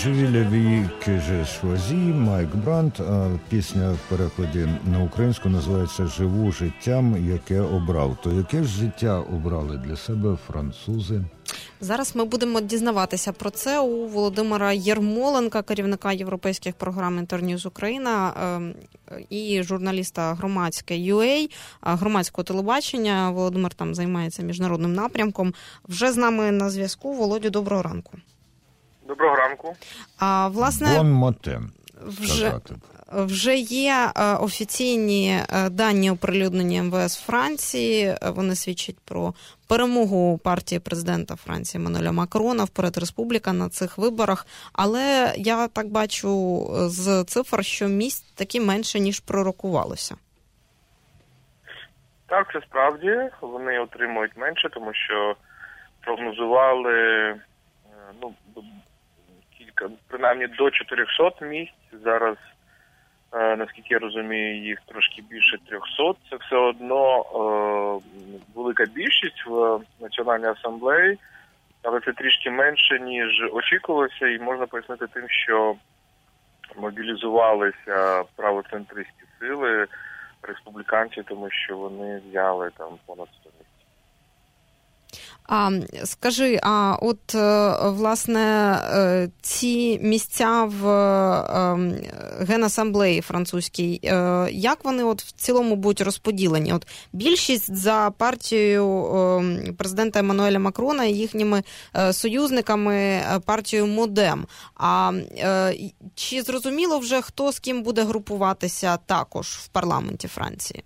Je vis la vie que j'ai choisi, Майк Бранд, а пісня в перекладі на українську називається «Живу життям, яке обрав». То яке ж життя обрали для себе французи? Зараз ми будемо дізнаватися про це у Володимира Єрмоленка, керівника європейських програм «Інтерньюз Україна» і журналіста громадського телебачення. Володимир там займається міжнародним напрямком. Вже з нами на зв'язку. Володю, доброго ранку. Доброго ранку. Власне, Бон мотем, сказати. Вже є офіційні дані, оприлюднені МВС Франції. Вони свідчать про перемогу партії президента Франції Еммануеля Макрона вперед Республіка на цих виборах. Але я так бачу з цифр, що місць таки менше, ніж пророкувалося. Так, це справді. Вони отримують менше, тому що прогнозували принаймні до 400 місць. Зараз, наскільки я розумію, їх трошки більше 300. Це все одно велика більшість в Національній асамблеї, але це трішки менше, ніж очікувалося, і можна пояснити тим, що мобілізувалися правоцентристські сили, республіканці, тому що вони взяли там понад 100 місць. Скажи, власне, ці місця в Генасамблеї французькій, як вони в цілому будуть розподілені? Більшість за партією президента Еммануеля Макрона і їхніми союзниками партією Модем. Чи зрозуміло вже, хто з ким буде групуватися також в парламенті Франції?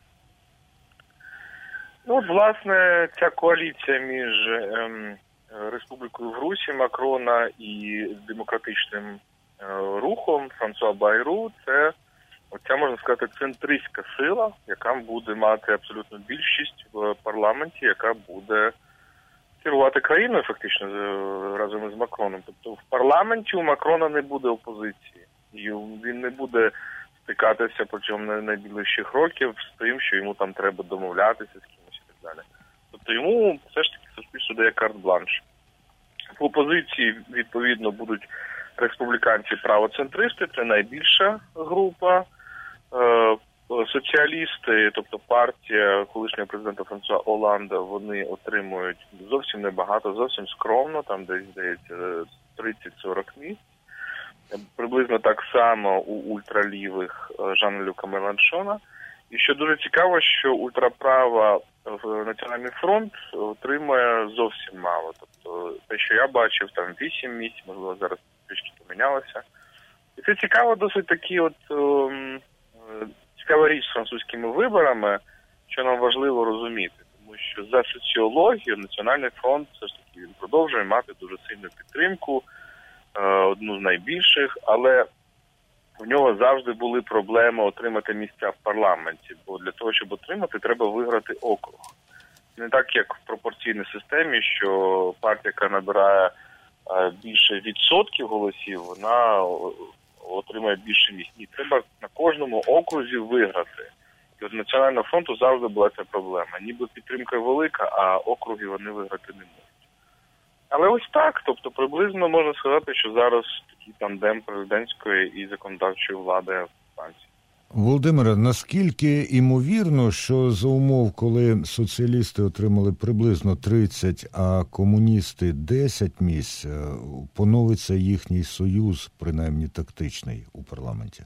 Власне, ця коаліція між Республікою в Русі Макрона і демократичним рухом Франсуа Байру – це, оця, можна сказати, центристська сила, яка буде мати абсолютну більшість в парламенті, яка буде керувати країною фактично разом із Макроном. Тобто в парламенті у Макрона не буде опозиції, і він не буде стикатися протягом найближчих років з тим, що йому там треба домовлятися з кимось і так далі. Тобто йому все ж таки суспільство дає карт-бланш. В опозиції, відповідно, будуть республіканці-правоцентристи, це найбільша група. Соціалісти, тобто партія колишнього президента Франсуа Оланда, вони отримують зовсім небагато, зовсім скромно, там десь, здається, 30-40 місць. Приблизно так само у ультралівих Жана-Люка Меланшона. І що дуже цікаво, що ультраправа в Національний фронт отримує зовсім мало. Тобто те, що я бачив, там 8 місць, можливо, зараз трішки помінялося. І це цікаво, досить такі цікава річ з французькими виборами, що нам важливо розуміти. Тому що за соціологію Національний фронт все ж таки він продовжує мати дуже сильну підтримку, одну з найбільших, але в нього завжди були проблеми отримати місця в парламенті, бо для того, щоб отримати, треба виграти округ. Не так, як в пропорційній системі, що партія, яка набирає більше відсотків голосів, вона отримає більше місць. Ні, треба на кожному окрузі виграти. І от Національного фронту завжди була ця проблема. Ніби підтримка велика, а округи вони виграти не можуть. Але ось так, тобто приблизно можна сказати, що зараз такий тандем президентської і законодавчої влади в Франції. Володимире, наскільки імовірно, що за умов, коли соціалісти отримали приблизно 30, а комуністи 10 місць, поновиться їхній союз, принаймні тактичний, у парламенті?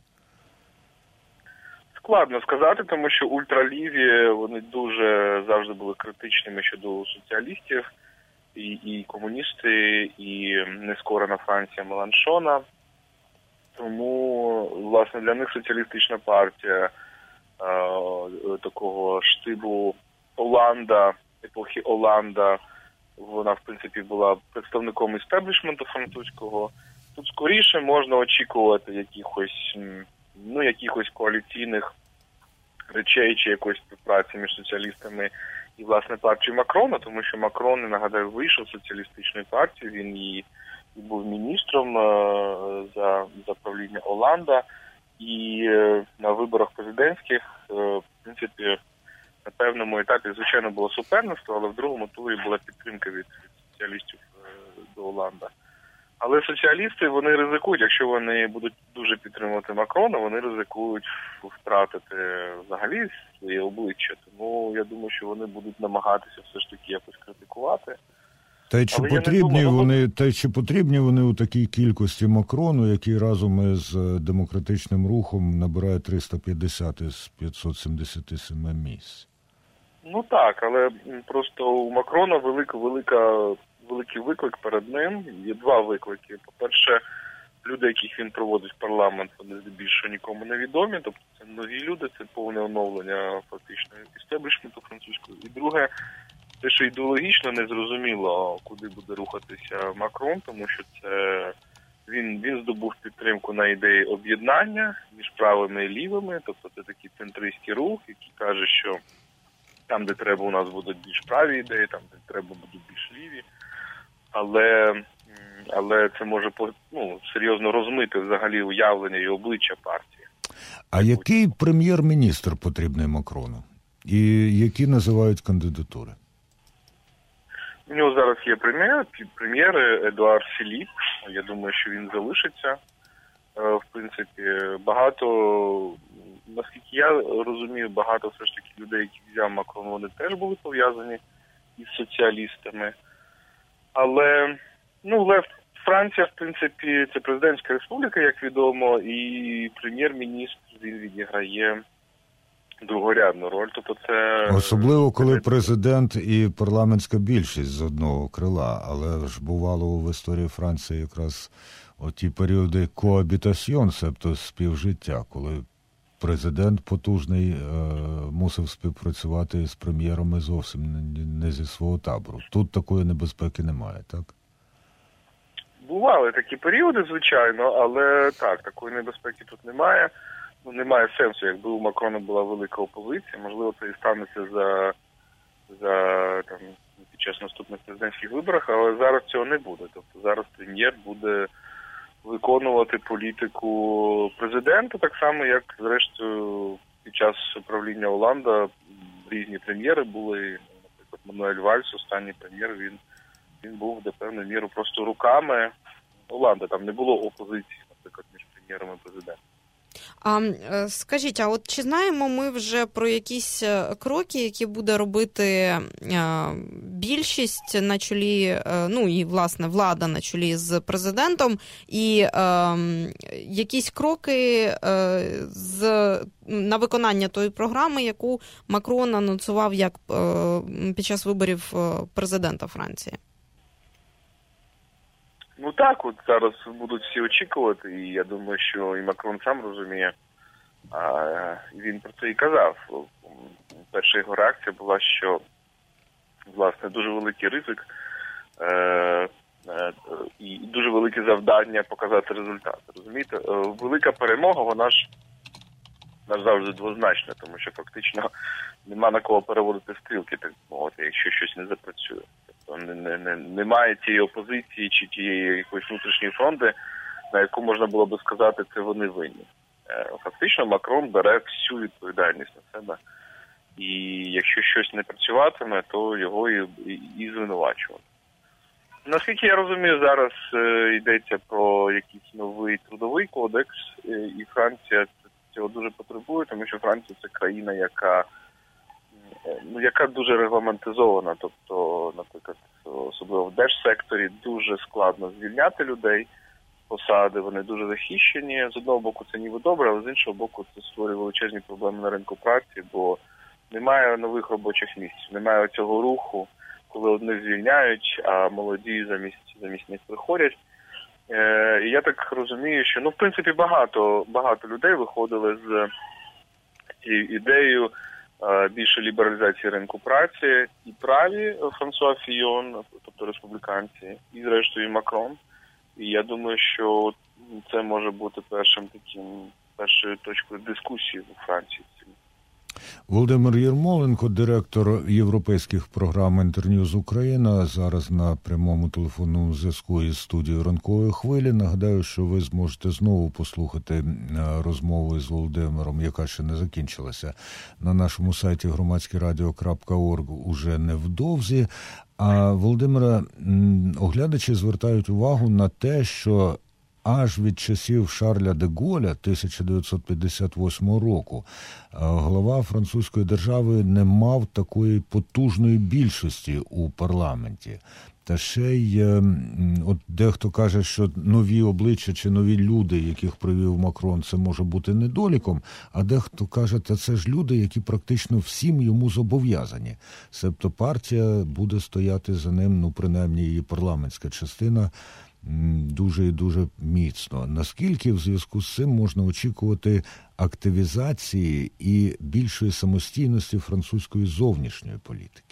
Складно сказати, тому що ультраліві, вони дуже завжди були критичними щодо соціалістів, і комуністи, і нескорена Франція Меланшона. Тому, власне, для них соціалістична партія такого штибу Оланда, епохи Оланда, вона, в принципі, була представником істеблішменту французького. Тут скоріше можна очікувати якихось коаліційних речей чи якоїсь співпраці між соціалістами і, власне, партією Макрона, тому що Макрон, я нагадаю, вийшов з соціалістичної партії, він її був міністром за правління Оланда, і на виборах президентських, в принципі, на певному етапі, звичайно, було суперництво, але в другому турі була підтримка від соціалістів до Оланда. Але соціалісти, вони ризикують, якщо вони будуть дуже підтримувати Макрона, вони ризикують втратити взагалі своє обличчя. Тому я думаю, що вони будуть намагатися все ж таки якось критикувати. Та чи потрібні вони у такій кількості Макрону, який разом із демократичним рухом набирає 350 із 577 місць? Ну так, але просто у Макрона великий виклик перед ним. Є два виклики. По-перше, люди, яких він проводить в парламент, вони здебільшого нікому не відомі. Тобто це нові люди, це повне оновлення фактично істеблішменту французького. І друге, те, що ідеологічно незрозуміло, куди буде рухатися Макрон, тому що це він здобув підтримку на ідеї об'єднання між правими і лівими. Тобто це такий центристський рух, який каже, що там, де треба, у нас будуть більш праві ідеї, там, де треба, будуть більш ліві. Але це може серйозно розмити взагалі уявлення і обличчя партії. А який прем'єр-міністр потрібний Макрону? І які називають кандидатури? У нього зараз є прем'єр Едуард Філіп. Я думаю, що він залишиться. В принципі, наскільки я розумію, багато все ж таки людей, які взяв Макрон, вони теж були пов'язані із соціалістами. Але, Франція, в принципі, це президентська республіка, як відомо, і прем'єр-міністр, він відіграє другорядну роль. Тобто це... Особливо, коли президент і парламентська більшість з одного крила. Але ж бувало в історії Франції якраз оті періоди коабітасьйон, себто співжиття, коли президент потужний мусив співпрацювати з прем'єром і зовсім не зі свого табору. Тут такої небезпеки немає, так? Бували такі періоди, звичайно, але так, такої небезпеки тут немає. Немає сенсу, якби у Макрона була велика опозиція. Можливо, це і станеться під час наступних президентських виборів, але зараз цього не буде. Тобто зараз прем'єр буде виконувати політику президента, так само, як, зрештою, під час правління Оланда різні прем'єри були. Наприклад, Мануель Вальс, останній прем'єр, він був до певної міри просто руками Оланда. Там не було опозиції, наприклад, між прем'єром і президентом. Скажіть, а от чи знаємо ми вже про якісь кроки, які буде робити більшість на чолі, і, власне, влада на чолі з президентом, і якісь кроки на виконання тої програми, яку Макрон анонсував як під час виборів президента Франції? Так, от зараз будуть всі очікувати, і я думаю, що і Макрон сам розуміє, він про це і казав. Перша його реакція була, що, власне, дуже великий ризик і дуже велике завдання показати результати. Розумієте, велика перемога, вона ж завжди двозначна, тому що фактично нема на кого переводити стрілки, так мовити, якщо щось не запрацює. Немає тієї опозиції чи тієї якоїсь внутрішньої фронти, на яку можна було би сказати, це вони винні. Фактично Макрон бере всю відповідальність на себе. І якщо щось не працюватиме, то його і звинувачувати. Наскільки я розумію, зараз йдеться про якийсь новий трудовий кодекс, і Франція цього дуже потребує, тому що Франція – це країна, яка дуже регламентизована. Тобто, наприклад, особливо в держсекторі дуже складно звільняти людей з посади, вони дуже захищені. З одного боку це ніби добре, але з іншого боку це створює величезні проблеми на ринку праці, бо немає нових робочих місць, немає цього руху, коли одних звільняють, а молоді замість них приходять. І я так розумію, що, в принципі, багато людей виходили з цією ідеєю більше лібералізації ринку праці, і праві Франсуа Фійон, тобто республіканці, і зрештою Макрон. І я думаю, що це може бути першою точкою дискусії у Франції. Володимир Єрмоленко, директор європейських програм «Інтерньюз Україна», зараз на прямому телефонному зв'язку із студією «Ранкової хвилі». Нагадаю, що ви зможете знову послухати розмову із Володимиром, яка ще не закінчилася, на нашому сайті громадськерадіо.орг уже невдовзі. А, Володимире, оглядачі звертають увагу на те, що аж від часів Шарля де Голля 1958 року глава французької держави не мав такої потужної більшості у парламенті. Та ще й от дехто каже, що нові обличчя чи нові люди, яких привів Макрон, це може бути недоліком, а дехто каже, та це ж люди, які практично всім йому зобов'язані. Себто партія буде стояти за ним, принаймні її парламентська частина, дуже і дуже міцно. Наскільки в зв'язку з цим можна очікувати активізації і більшої самостійності французької зовнішньої політики?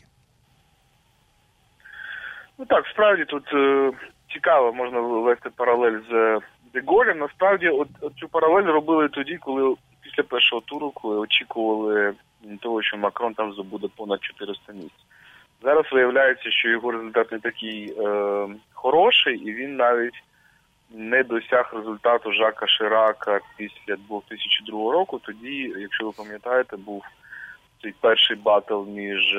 Так, справді тут цікаво, можна вести паралель з де Голлем. Насправді, цю паралель робили тоді, коли після першого туру, коли очікували того, що Макрон там здобуде понад 400 місць. Зараз виявляється, що його результат не такий хороший, і він навіть не досяг результату Жака Ширака після 2002 року. Тоді, якщо ви пам'ятаєте, був цей перший батл між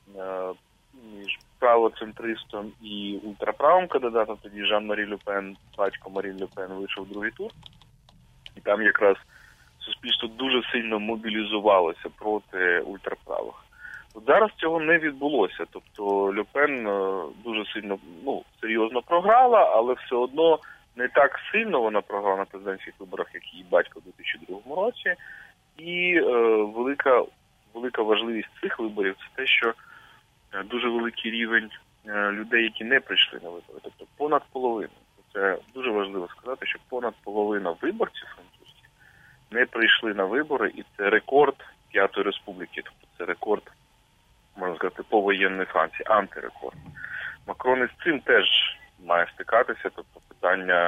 правоцентристом і ультраправим кандидатом, тоді Жан-Марі Ле Пен, батько Марін Ле Пен, вийшов в другий тур. І там якраз суспільство дуже сильно мобілізувалося проти ультраправих. От зараз цього не відбулося. Тобто Ле Пен дуже сильно, серйозно програла, але все одно не так сильно вона програла на президентських виборах, як її батько у 2002 році. І велика важливість цих виборів – це те, що дуже великий рівень людей, які не прийшли на вибори. Тобто понад половину. Це дуже важливо сказати, що понад половина виборців французьких не прийшли на вибори, і це рекорд П'ятої Республіки. Тобто це рекорд, можна сказати, повоєнної Франції, антирекорд. Макрон із цим теж має стикатися, тобто питання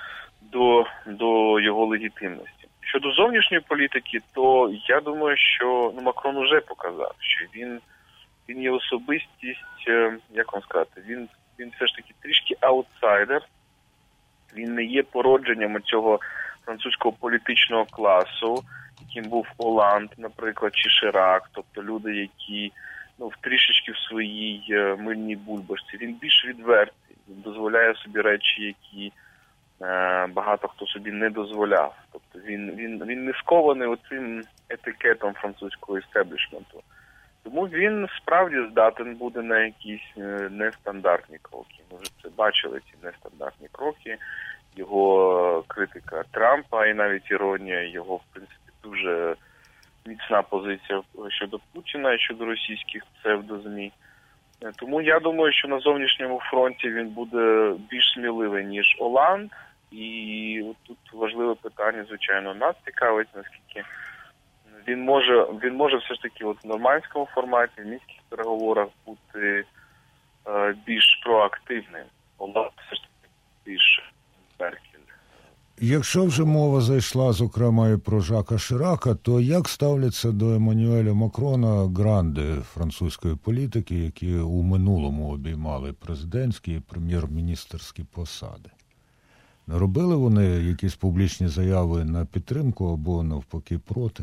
до його легітимності. Щодо зовнішньої політики, то я думаю, що Макрон уже показав, що він є особистість, як вам сказати, він все ж таки трішки аутсайдер, він не є породженням цього французького політичного класу, яким був Оланд, наприклад, чи Ширак, тобто люди, які трішечки в своїй мильній бульбашці. Він більш відвертий, він дозволяє собі речі, які багато хто собі не дозволяв. Тобто він не скований оцим етикетом французького істеблішменту. Тому він справді здатен буде на якісь нестандартні кроки. Ми вже це бачили, ці нестандартні кроки. Його критика Трампа і навіть іронія, його, в принципі, дуже міцна позиція щодо Путіна і щодо російських псевдозмі. Тому я думаю, що на зовнішньому фронті він буде більш сміливий, ніж Оланд. І тут важливе питання, звичайно, нас цікавить, наскільки він може все ж таки в нормандському форматі, в мінських переговорах бути більш проактивним. Оланд все ж таки більш Меркель. Якщо вже мова зайшла, зокрема, і про Жака Ширака, то як ставляться до Еммануеля Макрона гранди французької політики, які у минулому обіймали президентські і прем'єр-міністерські посади? Не робили вони якісь публічні заяви на підтримку або навпаки проти?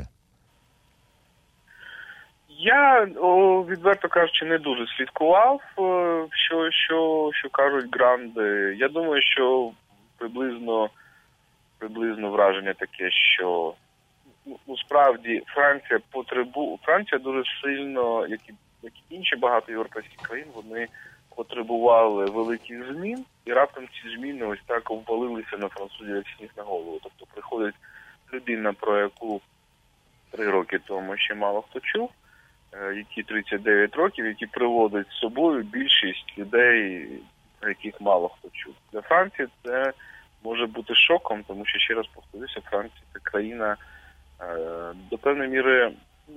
Я, відверто кажучи, не дуже слідкував, що кажуть гранди. Я думаю, що приблизно враження таке, що справді Франція дуже сильно, як і інші багато європейських країн, вони потребували великих змін, і раптом ці зміни ось так обвалилися на французів як сніг на голову. Тобто приходить людина, про яку 3 роки тому ще мало хто чув, які 39 років, які приводить з собою більшість людей, про яких мало хто чув. Для Франції це може бути шоком, тому що, ще раз повторюся, Франція – це країна до певної міри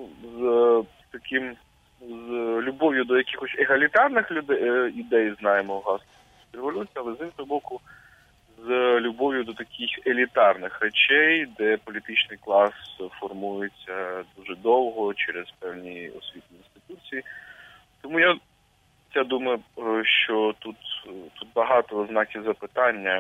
з любов'ю до якихось егалітарних ідей, знаємо, революції, але з іншого боку, з любов'ю до таких елітарних речей, де політичний клас формується дуже довго через певні освітні інституції. Тому я думаю, що тут багато знаків запитання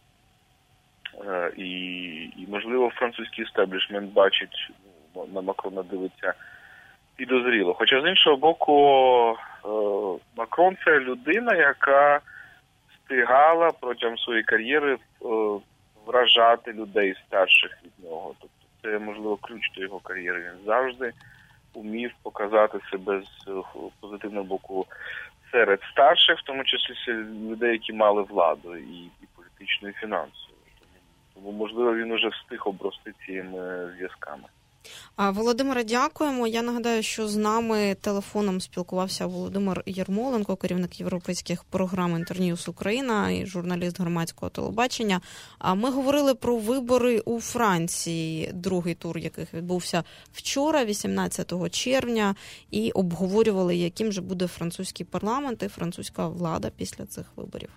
і можливо, французький істеблішмент бачить, на Макрона дивиться підозріло. Хоча, з іншого боку, Макрон – це людина, яка встигала протягом своєї кар'єри вражати людей старших від нього. Тобто це, можливо, ключ до його кар'єри. Він завжди умів показати себе з позитивного боку серед старших, в тому числі людей, які мали владу і політичну, і фінансову. Тому, можливо, він уже встиг обрости цими зв'язками. Володимире, дякуємо. Я нагадаю, що з нами телефоном спілкувався Володимир Єрмоленко, керівник європейських програм «Інтерньюз Україна» і журналіст громадського телебачення. Ми говорили про вибори у Франції, другий тур яких відбувся вчора, 18 червня, і обговорювали, яким же буде французький парламент і французька влада після цих виборів.